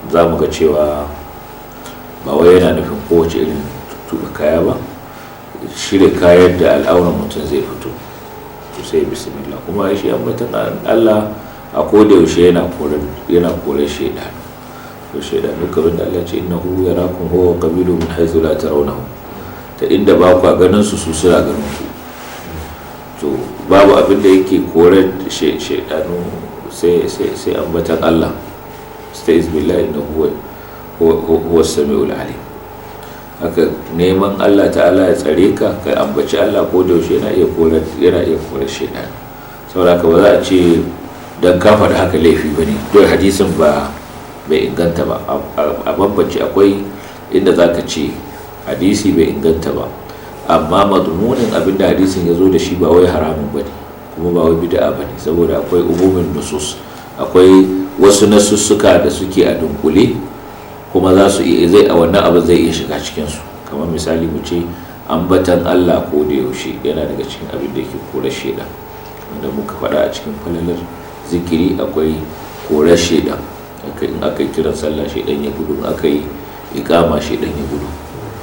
za mu ga cewa ba wai yana nufin kowace irin tuba kaya ba, shirya kayan da al'auran mutum zai fito to sai bismillah. kuma shi ambatan Allah a koda yaushe yana korar shaidan, to shaidan duka wanda Allah ce innahu yarakum huwa qabilu min haythu la tarawnahum, ta inda ba ku ganin su suna ganin ku. to babu abin da yake korar shaidanu sai ambatan Allah, sta'iz billahi innahu huwa as-sami'ul alim. haka neman Allah ta'ala ya tsare ka kai ambaci Allah ko da yaushe yana iya korar shaidan. saboda haka ba za a ce dan ka faɗi haka laifi bane, don hadisin bai inganta ba. a bambance akwai inda zaka ce hadisi bai inganta ba, amma madmunin abinda hadisin ya zo da shi ba wai haramun bane kuma ba wai bid'a bane, saboda akwai umumin nusus, akwai wasu nasussuka da suke a dunkule kuma za su iya a wannan abin zai iya shiga cikinsu. kamar misali mu ce ambatan Allah ko da yaushe yana daga cikin abin da yake korar shaidan, wanda muka faɗa a cikin falalar zikiri akwai korar shaidan. in aka yi kiran sallah shaidan ya gudu, in aka yi iqama shaidan ya gudu.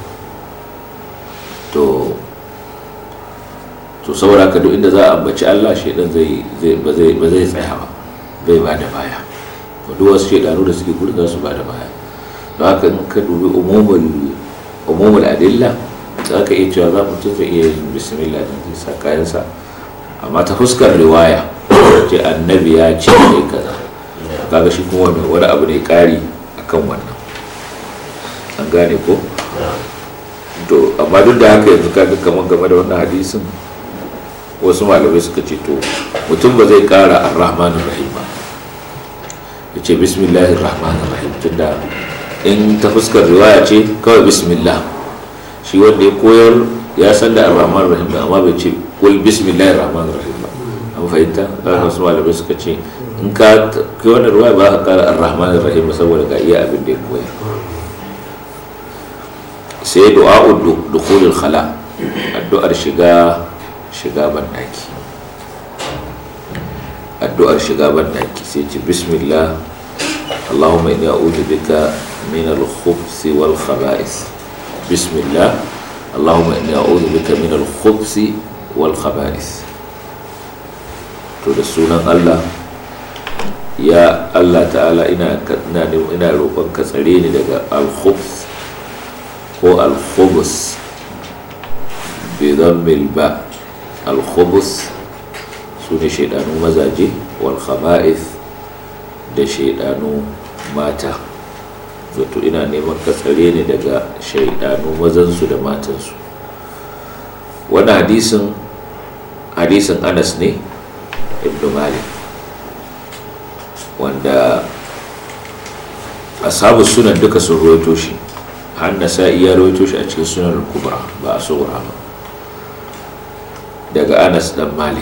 to saboda haka duk inda za a ambaci Allah shaidan ba zai tsaya ba, bai ba da baya. to duk wasu shaidanu da suke gudu za su ba da baya. don haka in ka dubi umumul adilla za ka iya cewa za mutum zai iya yin bismillah da zai sa kayansa, amma ta fuskar riwaya ce annabi ya ce ne kaza, kaga shi kuma wani abu ne kari akan wannan, an gane ko? to amma duk da haka yanzu kaga kamar game da wannan hadisin wasu malamai suka ce to mutum ba zai kara ar-rahmanir rahim ba, ya ce bismillahir rahmanir rahim, tunda in ta fuskar riwaya ce kawai bismillah. shi wanda ya koyar ya san da ar-rahmanir rahim amma bai ce kul bismillahir rahmanir rahim ba, an fahimta? da wasu malamai suka ce in ka kai wannan riwaya ba ka kara ar-rahmanir rahim saboda ga iya abin da ya koyar. sai du'a'ud dukhulul khala, addu'ar shiga bandaki, sai ce bismillah Allahumma inni a'udhu bika min al-khubuthi wal khaba'ith. bismillah Allahumma inni a'udhu bika min al-khubuthi wal khaba'ith. to da sunan Allah, ya Allah ta'ala ina roƙon ka tsare ni daga al-khubuth ko al-khubus bi dhammil ba. al-khubus sune shaydanu mazaje, wal khaba'ith da shaydanu mata. to ina neman ka tsare ni daga shaydanu mazansu da matansu. wannan hadisin Anas ne ibn Malik, wanda ashabu sunan duka sun rawaito shi, har Nasa'i ya rawaito shi a cikin sunan al-kubra ba a sughra ba, daga Anas dan Malik.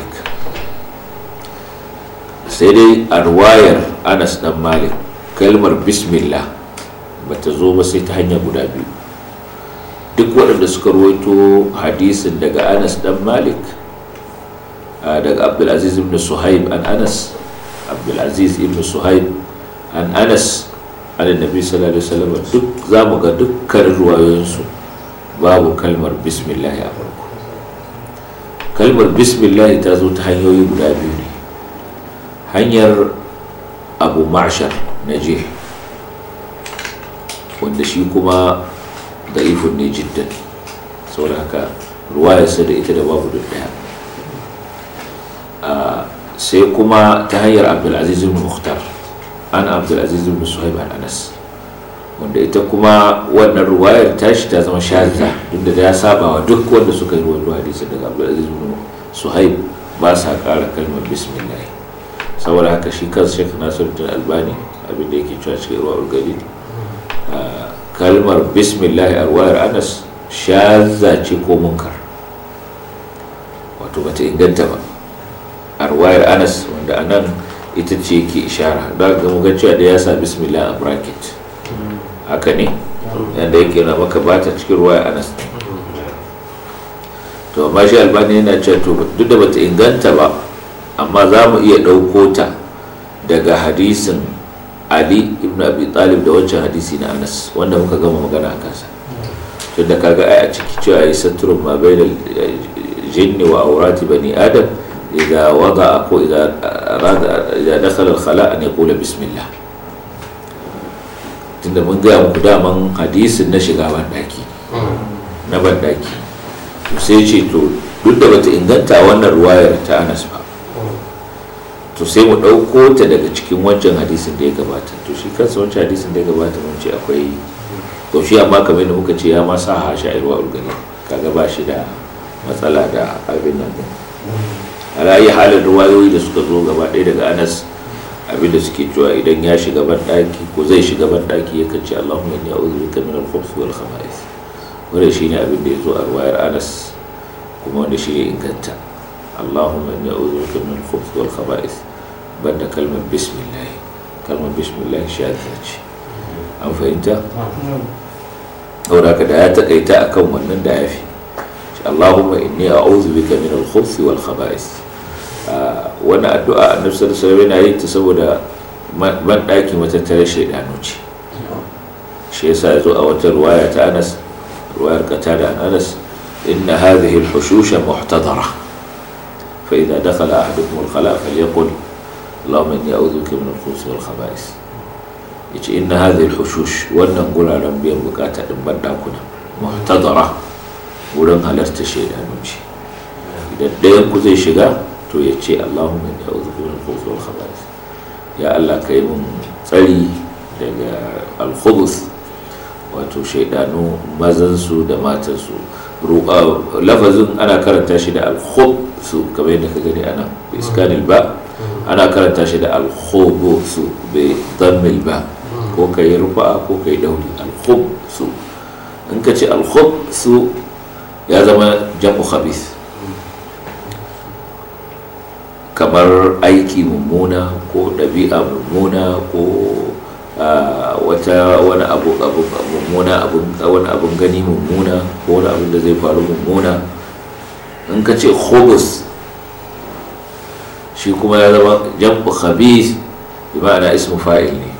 sai dai a ruwayar Anas dan Malik kalmar bismillah bata zo ba sai ta hanya guda biyu. duk waɗanda suka rawaito hadisin daga Anas dan Malik, daga Abdulaziz ibn Suhaib an Anas, Abdulaziz ibn Suhaib an Anas an Nabi sallallahu alaihi wasallam, duk zamu ga dukkan ruwayoyinsu babu kalmar bismillah a farko. kalmar bismillah ta zo ta hanyoyi guda biyu ne. hanyar Abu Ma'shar Najih, wanda shi kuma da'ifun ne jiddan, saboda haka ruwayarsa da ita da babu duk daya. sai kuma ta hanyar Abdulaziz ibn Mukhtar an Abdulaziz ibn Suhaib an Anas, wanda ita kuma wannan ruwayar tashi ta zama shadda, duk da ya saba wa duk wanda suka yi ruwayar hadisi daga Abdulaziz ibn Suhaib ba sa ƙara kalmar bismillah. saboda haka shi kan Sheikh Nasiruddin Albani abin da yake cewa cikin ruwayar gari, kalmar bismillah a ruwayar Anas shadda ce ko munkar, wato bata inganta ba a ruwayar Anas, wanda anan ita ce yake ishara. da ga mu ga cewa da ya sa bismillah a bracket, haka ne yanda yake na maka bata cikin ruwayar Anas. to amma shi Albani yana cewa to duk da bata inganta ba, amma za mu iya ɗauko ta daga hadisin Ali ibn Abi Talib da wancan hadisi na Anas wanda muka gama magana a kansa, tunda kaga ai a ciki cewa ai satrun ma bainal jinni wa awrati bani adam idza wada'a ko idza dakhala al-khala an yaqula bismillah. Tunda mun ga muku daman hadisin na shiga bandaki na bandaki, sai ce to duk da bata inganta wannan ruwayar ta Anas ba, to sai mu ɗauko ta daga cikin wancan hadisin da ya gabata. To shi kansa wancan hadisin da ya gabata mun ce akwai to shi, amma kamar yadda muka ce ya ma sa hasha irwa ulgani, kaga ba shi da matsala da abin nan din. Ala yi halin ruwayoyi da suka zo gaba ɗaya daga Anas, abin da suke cewa idan ya shiga ban ɗaki ko zai shiga ban ɗaki yakan ce Allahumma inni a'udhu bika min al-khubuthi wal khaba'ith. Wannan shine abin da ya zo a ruwayar Anas, kuma wanda shi ya inganta. Allahumma inni a'udhu bika min al-khubuthi wal khaba'ith, banda kalmar bismillah. Kalmar bismillah shadda ce, an fahimta? Saboda haka da ya takaita akan wannan da yafi. Allahumma inni a'udhu bika min al-khubuthi wal khaba'ith. Wannan addu'a Annabi sallallahu alaihi wasallam yana yin ta saboda ban daki matattare shaydanu ce. Shi yasa yazo a wata riwaya ta Anas, riwayar Qatada an Anas, inna hadhihi al-hushusha muhtadara فإذا دخل أحدكم الخلاء فليقل اللهم إني أعوذ بك من الخبث والخبائث. يجي إن هذه الحشوش wannan guraren biyan bukata din bandakuna muhtadara, wurin halarta shaydanu ce. Idan ɗayan ku zai shiga to ya ce Allahumma inni a'udhu bika min al-khubuthi wal khaba'ith, ya Allah kai mun tsari daga al-khubuth, wato shaydanu mazan su da matan su. Lafazin ana karanta shi da al-khubsu kamar yadda ka gani ana bi iskanil ba, ana karanta shi da al-khubusu bi dammil ba, ko kai rufa ko kai dauri. Al-khubsu, in ka ce al-khubsu ya zama jam'u khabith, kamar aiki mummuna ko ɗabi'a mummuna ko wani abun gani mummuna ko wani abun da zai faru mummuna. In ka ce khubus shi kuma ya zama jam'u khabith, bi ma'ana ismu fa'il ne.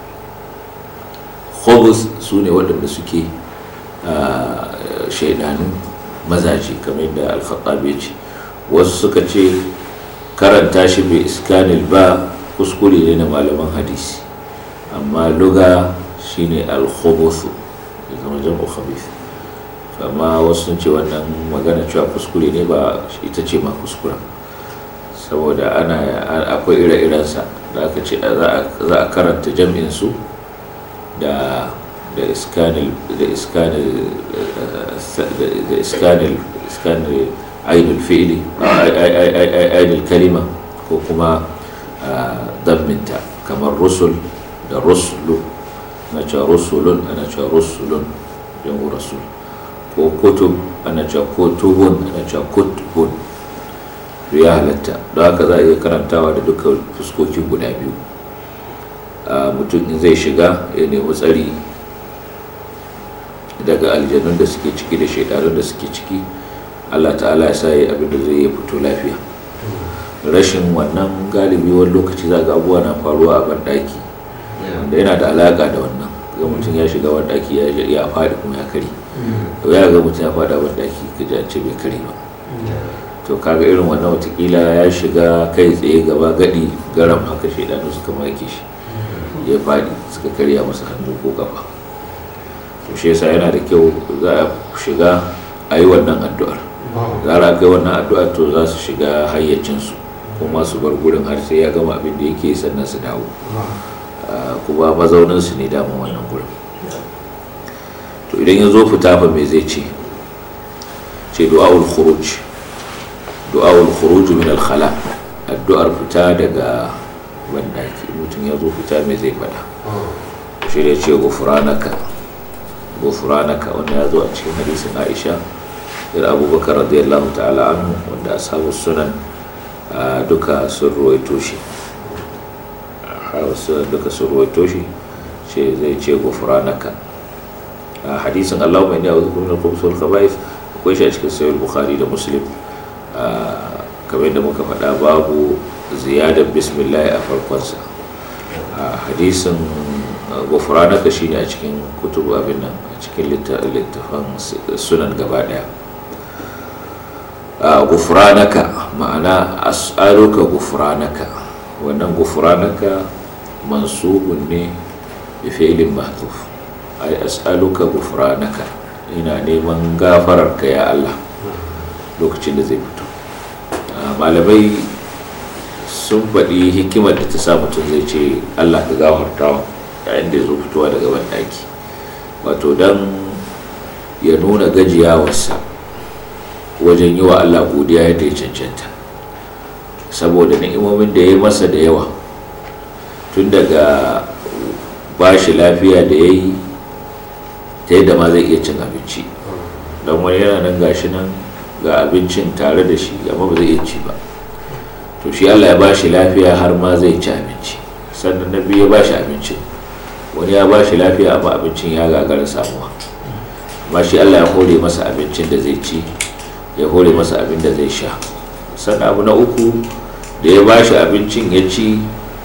khubus su ne waɗanda suke shaidanu mazaje, kamar yadda al-Khattabi ce. Wasu suka ce karanta shi bi iskanil ba kuskure ne na malaman hadisi, amma luga shine al-khubuth, ya zama jam'u khabith. Amma wasu sun ce wannan magana cewa kuskure ne, ba ita ce ma kuskuren, saboda akwai ire-irensa da aka ce za a karanta jam'in su da iskanil ainul fi'li, ainul kalima, ko kuma damminta, kamar rusul da ruslu, ana cewa rusulun, ana cewa rusulun jam'u rasul, ko kutub ana cewa kutubun, ana cewa kutubun. Ya halatta, don haka za a iya karantawa da dukkan fuskokin guda biyu. Mutum in zai shiga ya nemi tsari daga aljanun da suke ciki da shaidanun da suke ciki, Allah ta'ala ya sa yi abin da zai fito lafiya. Rashin wannan galibi wani lokaci za ga abubuwa na faruwa a banɗaki wanda yana da alaƙa da wannan. Ga mutum ya shiga banɗaki ya faɗi kuma ya kari, ya ga mutum ya faɗi a banɗaki ka ji an ce bai kari ba. To kaga irin wannan watakila ya shiga kai tsaye gaba gadi garam, haka shaidanu suka make shi ya faɗi, suka karya masa hannu ko gaba. To shi yasa yana da kyau za a shiga a yi wannan addu'ar. Zara kai wannan addu'ar to za su shiga hayyacinsu, kuma su bar gurin har sai ya gama abin da yake sannan su dawo. Kuma mazauninsu ne daman wannan gurin. To idan ya zo fita fa me zai ce? Ce du'a'ul khuruj, du'a'ul khuruj min al-khala, addu'ar fita daga bandaki. Mutum ya zo fita me zai fada? Shi ne ce gufranaka, wanda ya zo a cikin hadisin Aisha da Abubakar radiyallahu ta'ala anhu, wanda ashabu sunan duka sun ruwaito shi. Ce zai ce gufranaka. Hadisin Allahumma inni a'udhu bika min al-khubuthi wal khaba'ith akwai shi a cikin sahih Bukhari da Muslim. Kamar yadda muka faɗa, babu ziyadar bismillah a farkonsa, hadisin gufranaka shine a cikin kutubu abin nan, a cikin littafan sunan gaba daya. Gufranaka ma'ana as'aluka gufranaka, wannan gufranaka mansubun ne bi fi'lin mahdhuf, ay as'aluka gufranaka, ina neman gafararka ya Allah lokacin da zai fito. Malamai sun faɗi hikimar da ta sa mutum zai ce Allah ka gafarta yayin da ya zo fitowa daga banɗaki, wato don ya nuna gajiyawarsa wajen yi wa Allah godiya yadda ya cancanta, saboda ni'imomin da ya yi masa da yawa, tun daga ba shi lafiya da ya yi ta yadda ma zai iya cin abinci, don wani yana nan gashi nan ga abincin tare da shi amma ba zai iya ci ba. To shi Allah ya ba shi lafiya har ma zai ci abinci, sannan na biyu ya ba shi abincin, wani ya ba shi lafiya amma abincin ya gagara samuwa, amma shi Allah ya hore masa abincin da zai ci, ya hore masa abin da zai sha. Sannan abu na uku da ya ba shi abincin ya ci,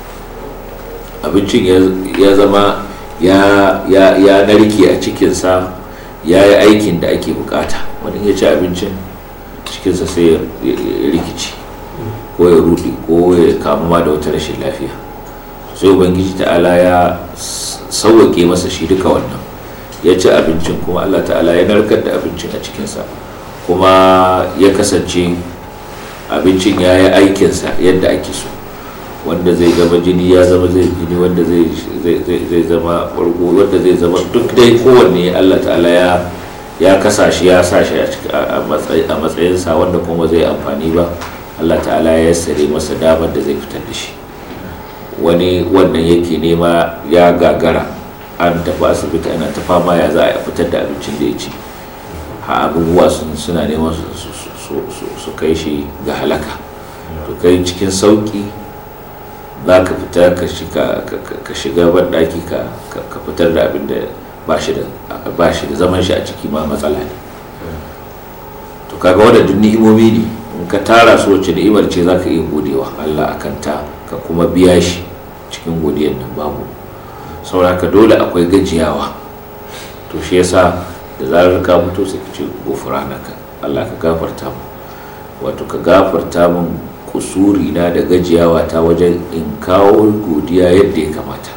abincin ya zama ya narke a cikinsa, ya yi aikin da ake bukata. Wani ya ci abincin cikinsa sai ya rikici ko ya rudi ko ya kamu ma da wata rashin lafiya, sai ubangiji ta'ala ya sauwake masa shi duka wannan, ya ci abincin kuma Allah ta'ala ya narkar da abincin a cikinsa, kuma ya kasance abincin ya yi aikinsa yadda ake so, wanda zai zama jini ya zama zai jini, wanda zai zama ɓargo, wanda zai zama duk dai kowanne Allah ta'ala ya kasa shi, ya sa shi a matsayinsa, wanda kuma zai amfani ba Allah ta'ala ya sare masa damar da zai fitar da shi. Wani wannan yake nema ya gagara, an tafi asibiti ana ta fama ya za a fitar da abincin da ya ci, abubuwa suna neman su kai shi ga halaka. To kai cikin sauki za ka fita ka shiga banɗaki ka fitar da abin da ba shi da zaman shi a ciki ma matsala ne. To kaga wadda duk ni'imomi ne, in ka tara su wacce ni'imar ce za ka iya godewa Allah a kanta, ka kuma biya shi cikin godiyar nan babu. Saboda dole akwai gajiyawa, to shi yasa da zarar ka fito sai ka ce gufranaka, Allah ka gafarta mu, wato ka gafarta mun kusuri na da gajiyawa ta wajen in kawo godiya yadda ya kamata.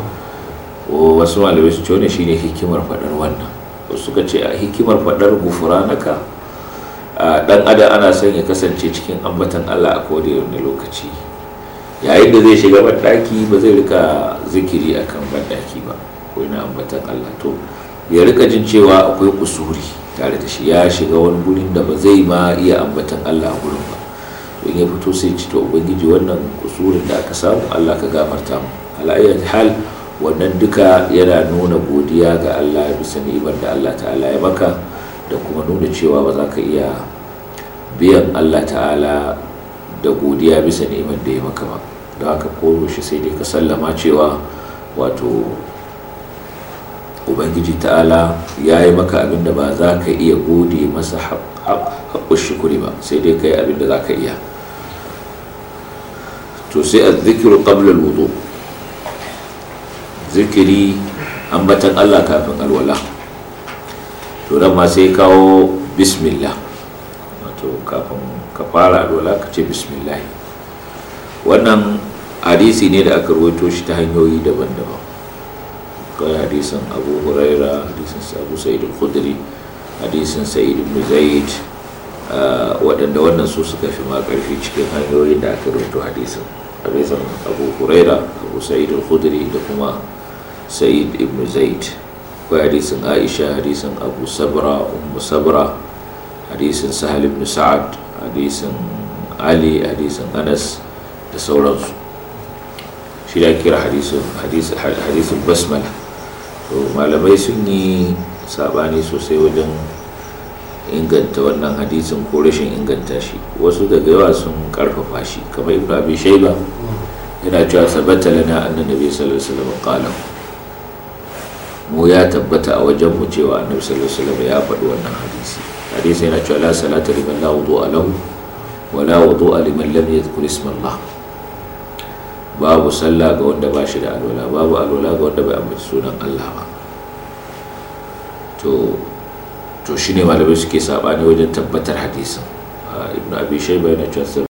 Wasu malamai su ce wannan shine hikimar faɗar wannan, wasu suka ce a hikimar faɗar gufranaka, dan adam ana son ya kasance cikin ambatan Allah a kowane lokaci. Yayin da zai shiga banɗaki ba zai rika zikiri akan banɗaki ba ko ina ambatan Allah, to ya rika jin cewa akwai kusuri tare da shi, ya shiga wani gurin da ba zai ma iya ambatan Allah a gurin ba. To in ya fito sai ci to ubangiji wannan kusurin da aka samu Allah ka gafarta mu. Ala ayyati hal wannan duka yana nuna godiya ga Allah bisa ni'imar da Allah ta'ala ya maka, da kuma nuna cewa ba za ka iya biyan Allah ta'ala da godiya bisa ni'imar da ya maka ba. Don haka koyaushe sai dai ka sallama cewa wato ubangiji ta'ala ya yi maka abin da ba za ka iya gode masa haƙƙun shukuri ba, sai dai ka yi abin da za ka iya. To sai a zikiru qabla al-wudu, zikiri ambatan Allah kafin alwala. To nan ma sai kawo bismillah, wato kafin ka fara alwala ka ce bismillah. Wannan hadisi ne da aka rawaito shi ta hanyoyi daban-daban. Kai hadisin Abu Huraira, hadisin Abu Sa'id al-Khudri, hadisin Sa'id ibn Zaid, waɗanda wannan su suka fi ma ƙarfi cikin hanyoyin da aka rawaito hadisin Abu Huraira, Abu Sa'id al-Khudri da kuma Sa'id ibn Zaid. Kai hadisin Aisha, hadisin Abu Sabra, Ummu Sabra, hadisin Sahal ibn Sa'ad, hadisin Ali, hadisin Anas da sauransu. Shi da kira hadisin basmala. To malamai sun yi sabani sosai wajen inganta wannan hadisin ko rashin inganta shi. Wasu daga yawa sun karfafa shi, kamar Ibn Abi Shayba yana cewa sabata lana anna nabiy sallallahu alaihi wasallam qala, mu ya tabbata a wajen mu cewa annabi sallallahu alaihi wasallam ya faɗi wannan hadisi yana cewa la salata liman la wudu'a lahu wa la wudu'a liman lam yadhkur isma Allah. babu sallah ga wanda ba shi da alwala, babu alwala ga wanda bai ambaci sunan Allah ba. to shine malamai suke sabani wajen tabbatar hadisin. Ibn Abi Shayba yana cewa